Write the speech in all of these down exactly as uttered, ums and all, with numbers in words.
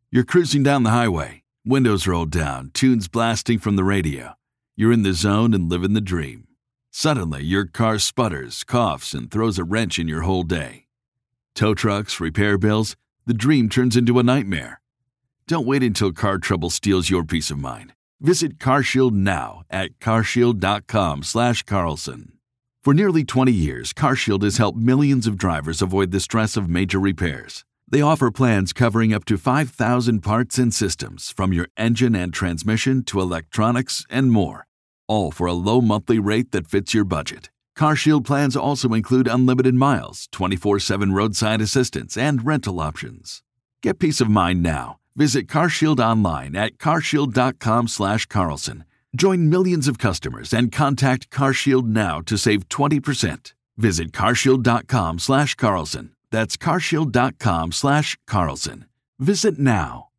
You're cruising down the highway, windows rolled down, tunes blasting from the radio. You're in the zone and living the dream. Suddenly, your car sputters, coughs, and throws a wrench in your whole day. Tow trucks, repair bills, the dream turns into a nightmare. Don't wait until car trouble steals your peace of mind. Visit CarShield now at carshield.com slash Carlson. For nearly twenty years, CarShield has helped millions of drivers avoid the stress of major repairs. They offer plans covering up to five thousand parts and systems, from your engine and transmission to electronics and more, all for a low monthly rate that fits your budget. CarShield plans also include unlimited miles, twenty-four seven roadside assistance, and rental options. Get peace of mind now. Visit CarShield online at carshield.com slash Carlson. Join millions of customers and contact CarShield now to save twenty percent. Visit carshield.com slash Carlson. That's carshield.com slash Carlson. Visit now.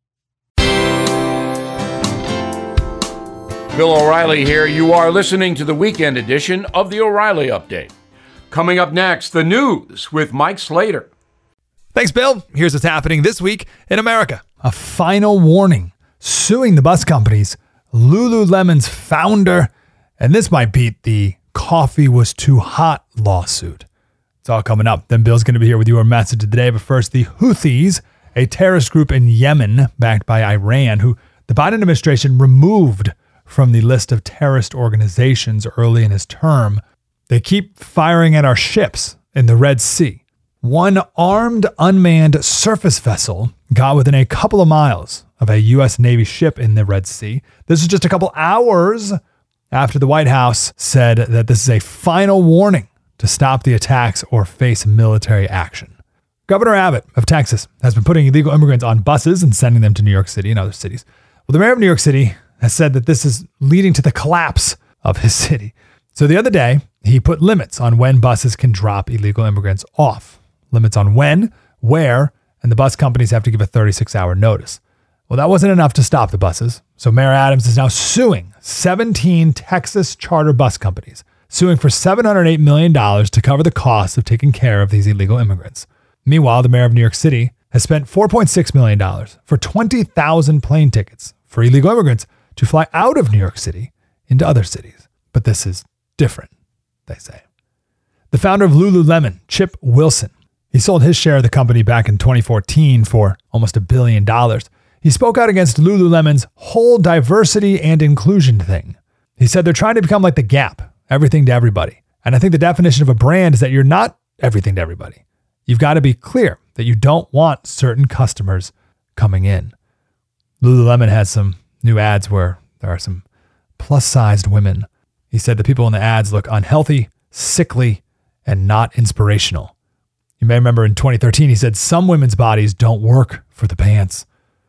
Bill O'Reilly here. You are listening to the weekend edition of the O'Reilly Update. Coming up next, the news with Mike Slater. Thanks, Bill. Here's what's happening this week in America. A final warning suing the bus companies, Lululemon's founder, and this might beat the coffee was too hot lawsuit. It's all coming up. Then Bill's going to be here with your message of the day. But first, the Houthis, a terrorist group in Yemen backed by Iran, who the Biden administration removed from the list of terrorist organizations early in his term. They keep firing at our ships in the Red Sea. One armed, unmanned surface vessel got within a couple of miles of a U S Navy ship in the Red Sea. This is just a couple hours after the White House said that this is a final warning to stop the attacks or face military action. Governor Abbott of Texas has been putting illegal immigrants on buses and sending them to New York City and other cities. Well, the mayor of New York City has said that this is leading to the collapse of his city. So the other day, he put limits on when buses can drop illegal immigrants off. Limits on when, where, and the bus companies have to give a thirty-six hour notice. Well, that wasn't enough to stop the buses. So Mayor Adams is now suing seventeen Texas charter bus companies, suing for seven hundred eight million dollars to cover the costs of taking care of these illegal immigrants. Meanwhile, the mayor of New York City has spent four point six million dollars for twenty thousand plane tickets for illegal immigrants to fly out of New York City into other cities. But this is different, they say. The founder of Lululemon, Chip Wilson, he sold his share of the company back in twenty fourteen for almost a billion dollars. He spoke out against Lululemon's whole diversity and inclusion thing. He said they're trying to become like the Gap, everything to everybody. And I think the definition of a brand is that you're not everything to everybody. You've got to be clear that you don't want certain customers coming in. Lululemon has some new ads where there are some plus-sized women. He said the people in the ads look unhealthy, sickly, and not inspirational. You may remember in twenty thirteen, he said some women's bodies don't work for the pants.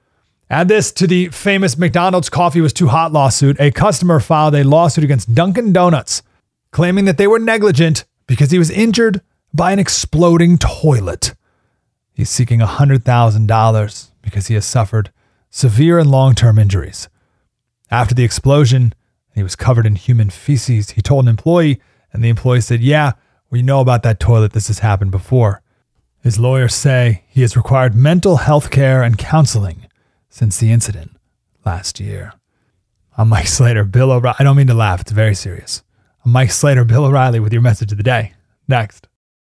Add this to the famous McDonald's coffee was too hot lawsuit. A customer filed a lawsuit against Dunkin' Donuts, claiming that they were negligent because he was injured by an exploding toilet. He's seeking one hundred thousand dollars because he has suffered severe and long-term injuries. After the explosion, he was covered in human feces. He told an employee, and the employee said, yeah, we know about that toilet. This has happened before. His lawyers say he has required mental health care and counseling since the incident last year. I'm Mike Slater, Bill O'Reilly. I don't mean to laugh. It's very serious. I'm Mike Slater, Bill O'Reilly with your message of the day. Next.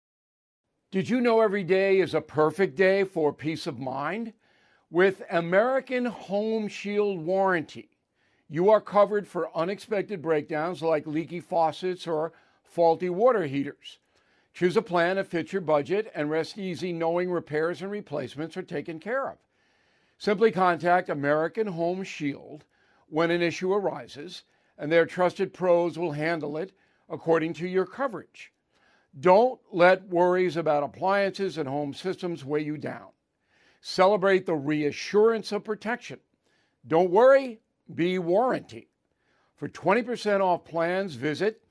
Did you know every day is a perfect day for peace of mind? With American Home Shield Warranty, you are covered for unexpected breakdowns like leaky faucets or faulty water heaters. Choose a plan that fits your budget and rest easy knowing repairs and replacements are taken care of. Simply contact American Home Shield when an issue arises, and their trusted pros will handle it according to your coverage. Don't let worries about appliances and home systems weigh you down. Celebrate the reassurance of protection. Don't worry, be warranty. For twenty percent off plans, visit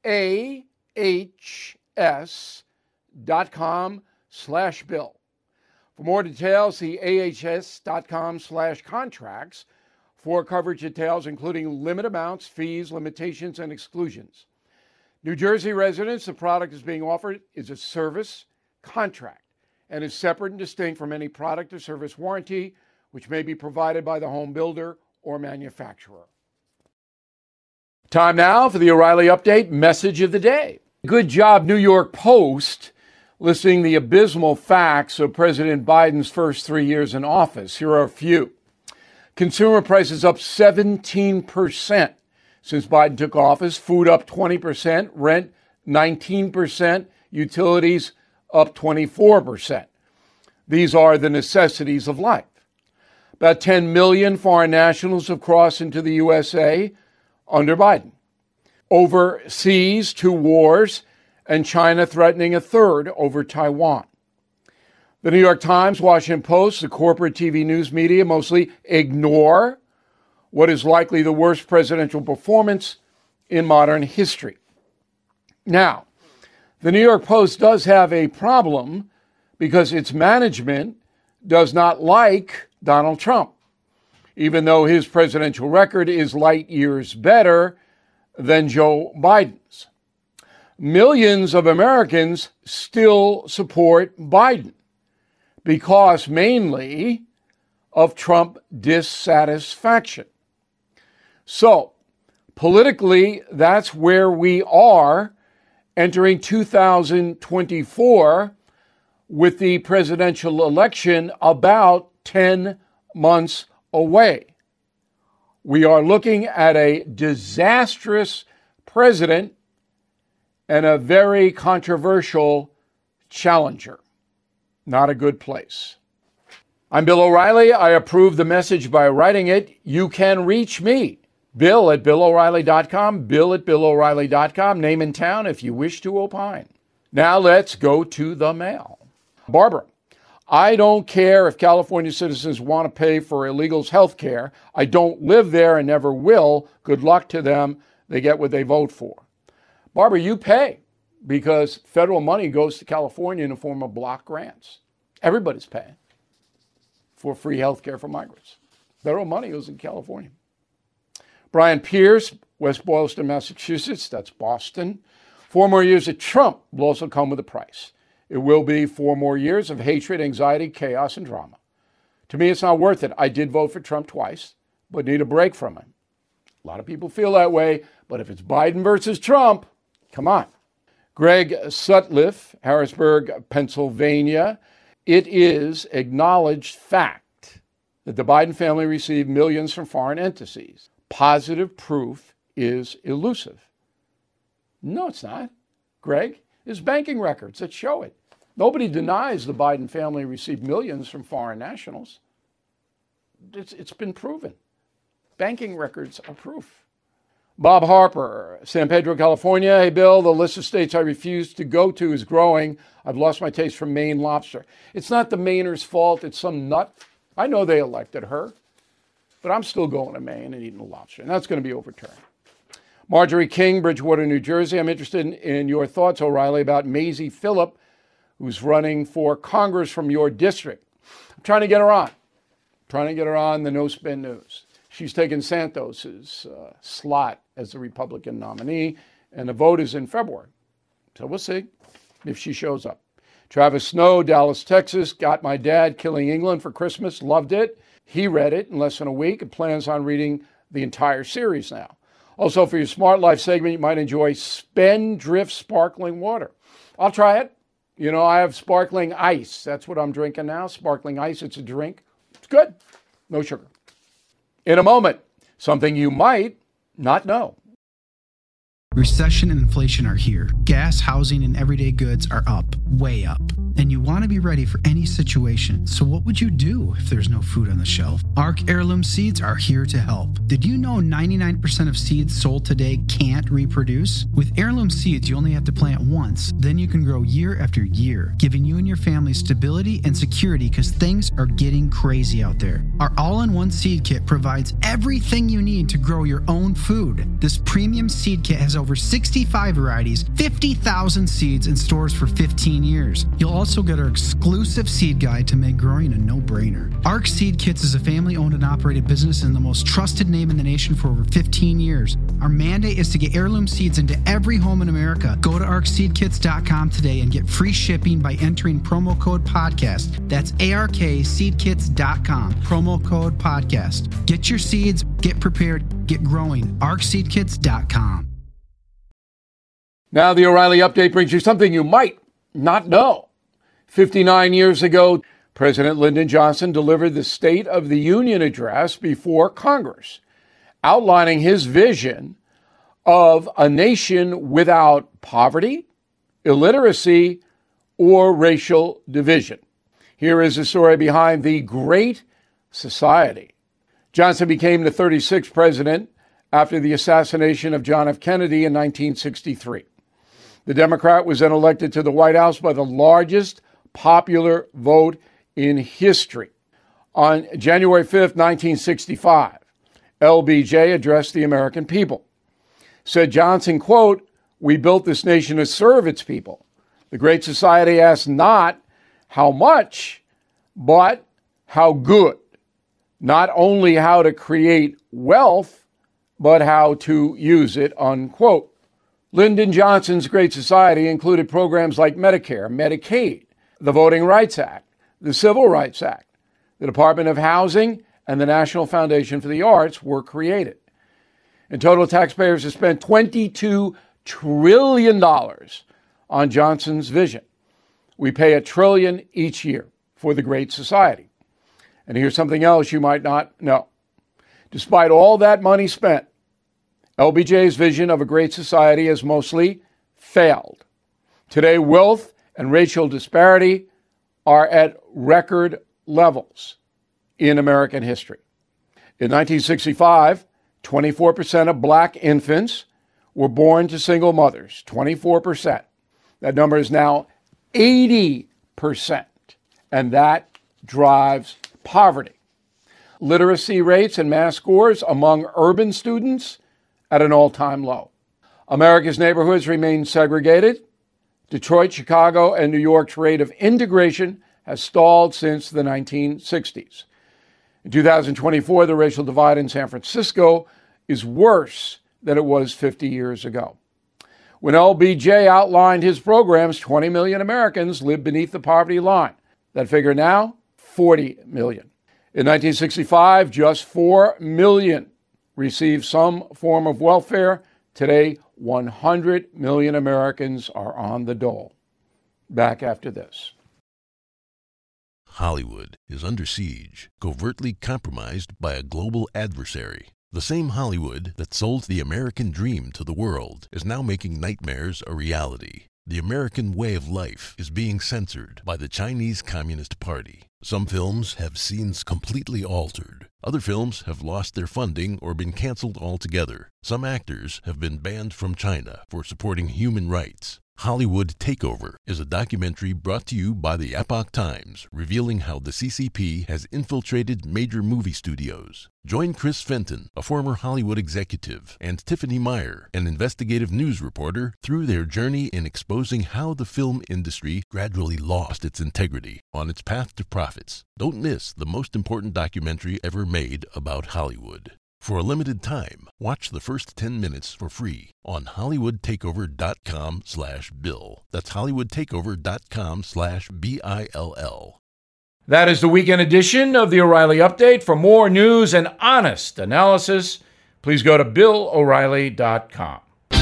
ahs.com slash bill. For more details, see ahs.com slash contracts for coverage details, including limit amounts, fees, limitations, and exclusions. New Jersey residents, the product is being offered is a service contract and is separate and distinct from any product or service warranty which may be provided by the home builder or manufacturer. Time now for the O'Reilly Update message of the day. Good job, New York Post, listing the abysmal facts of President Biden's first three years in office. Here are a few. Consumer prices up seventeen percent since Biden took office, food up twenty percent, rent nineteen percent, utilities up twenty-four percent. These are the necessities of life. About ten million foreign nationals have crossed into the U S A under Biden. Overseas, two wars, and China threatening a third over Taiwan. The New York Times, Washington Post, the corporate T V news media mostly ignore what is likely the worst presidential performance in modern history. Now, the New York Post does have a problem because its management does not like Donald Trump, even though his presidential record is light years better than Joe Biden's. Millions of Americans still support Biden because mainly of Trump dissatisfaction. So, politically, that's where we are entering two thousand twenty-four with the presidential election about ten months away. We are looking at a disastrous president and a very controversial challenger. Not a good place. I'm Bill O'Reilly. I approve the message by writing it. You can reach me, Bill at Bill O'Reilly dot com, Bill at Bill O'Reilly dot com, name and town if you wish to opine. Now let's go to the mail. Barbara, I don't care if California citizens want to pay for illegals' health care. I don't live there and never will. Good luck to them. They get what they vote for. Barbara, you pay because federal money goes to California in the form of block grants. Everybody's paying for free health care for migrants. Federal money goes in California. Brian Pierce, West Boylston, Massachusetts, that's Boston. Four more years of Trump will also come with a price. It will be four more years of hatred, anxiety, chaos, and drama. To me, it's not worth it. I did vote for Trump twice, but need a break from him. A lot of people feel that way, but if it's Biden versus Trump, come on. Greg Sutliff, Harrisburg, Pennsylvania. It is acknowledged fact that the Biden family received millions from foreign entities. Positive proof is elusive. No, it's not. Greg, there's banking records that show it. Nobody denies the Biden family received millions from foreign nationals. It's, it's been proven. Banking records are proof. Bob Harper, San Pedro, California. Hey, Bill, the list of states I refuse to go to is growing. I've lost my taste for Maine lobster. It's not the Mainers' fault. It's some nut. I know they elected her, but I'm still going to Maine and eating the lobster, and that's going to be overturned. Marjorie King, Bridgewater, New Jersey. I'm interested in, in your thoughts, O'Reilly, about Mazie Phillip, who's running for Congress from your district. I'm trying to get her on. I'm trying to get her on the No Spin News. She's taken Santos's uh, slot as the Republican nominee, and the vote is in February. So we'll see if she shows up. Travis Snow, Dallas, Texas. Got my dad Killing England for Christmas. Loved it. He read it in less than a week and plans on reading the entire series now. Also, for your Smart Life segment, you might enjoy Spendthrift Sparkling Water. I'll try it. You know, I have sparkling ice. That's what I'm drinking now. Sparkling ice. It's a drink. It's good. No sugar. In a moment, something you might not know. Recession and inflation are here. Gas, housing, and everyday goods are up, way up. And you want to be ready for any situation. So what would you do if there's no food on the shelf? Ark Heirloom Seeds are here to help. Did you know ninety-nine percent of seeds sold today can't reproduce? With Heirloom Seeds, you only have to plant once. Then you can grow year after year, giving you and your family stability and security because things are getting crazy out there. Our all-in-one seed kit provides everything you need to grow your own food. This premium seed kit has over over sixty-five varieties, fifty thousand seeds in stores for fifteen years. You'll also get our exclusive seed guide to make growing a no-brainer. Arc Seed Kits is a family-owned and operated business and the most trusted name in the nation for over fifteen years. Our mandate is to get heirloom seeds into every home in America. Go to arc seed kits dot com today and get free shipping by entering promo code podcast. That's A R K seed kits dot com, promo code podcast. Get your seeds, get prepared, get growing. arc seed kits dot com. Now the O'Reilly Update brings you something you might not know. fifty-nine years ago, President Lyndon Johnson delivered the State of the Union address before Congress, outlining his vision of a nation without poverty, illiteracy, or racial division. Here is the story behind the Great Society. Johnson became the thirty-sixth president after the assassination of John F. Kennedy in nineteen sixty-three. The Democrat was then elected to the White House by the largest popular vote in history. On January fifth, nineteen sixty-five, L B J addressed the American people. Said Johnson, quote, "We built this nation to serve its people. The Great Society asked not how much, but how good. Not only how to create wealth, but how to use it," unquote. Lyndon Johnson's Great Society included programs like Medicare, Medicaid, the Voting Rights Act, the Civil Rights Act, the Department of Housing, and the National Foundation for the Arts were created. In total, taxpayers have spent twenty-two trillion dollars on Johnson's vision. We pay a trillion each year for the Great Society. And here's something else you might not know. Despite all that money spent, L B J's vision of a great society has mostly failed. Today, wealth and racial disparity are at record levels in American history. In nineteen sixty-five, twenty-four percent of black infants were born to single mothers, twenty-four percent. That number is now eighty percent, and that drives poverty. Literacy rates and math scores among urban students at an all-time low. America's neighborhoods remain segregated. Detroit, Chicago, and New York's rate of integration has stalled since the nineteen sixties. In two thousand twenty-four, the racial divide in San Francisco is worse than it was fifty years ago. When L B J outlined his programs, twenty million Americans lived beneath the poverty line. That figure now, forty million. In nineteen sixty-five, just four million received some form of welfare. Today, one hundred million Americans are on the dole. Back after this. Hollywood is under siege, covertly compromised by a global adversary. The same Hollywood that sold the American dream to the world is now making nightmares a reality. The American way of life is being censored by the Chinese Communist Party. Some films have scenes completely altered. Other films have lost their funding or been canceled altogether. Some actors have been banned from China for supporting human rights. Hollywood Takeover is a documentary brought to you by the Epoch Times, revealing how the C C P has infiltrated major movie studios. Join Chris Fenton, a former Hollywood executive, and Tiffany Meyer, an investigative news reporter, through their journey in exposing how the film industry gradually lost its integrity on its path to profits. Don't miss the most important documentary ever made about Hollywood. For a limited time, watch the first ten minutes for free on hollywood takeover dot com slash bill. That's hollywood takeover dot com slash B I L L. That is the weekend edition of the O'Reilly Update. For more news and honest analysis, please go to bill o'reilly dot com.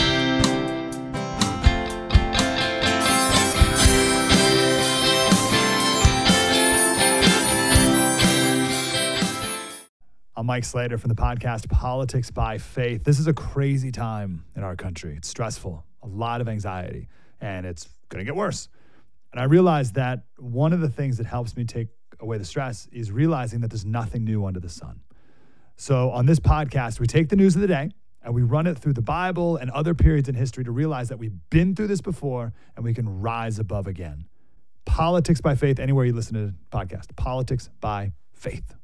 I'm Mike Slater from the podcast Politics by Faith. This is a crazy time in our country. It's stressful, a lot of anxiety, and it's going to get worse. And I realized that one of the things that helps me take away the stress is realizing that there's nothing new under the sun. So on this podcast, we take the news of the day and we run it through the Bible and other periods in history to realize that we've been through this before and we can rise above again. Politics by Faith, anywhere you listen to the podcast. Politics by Faith.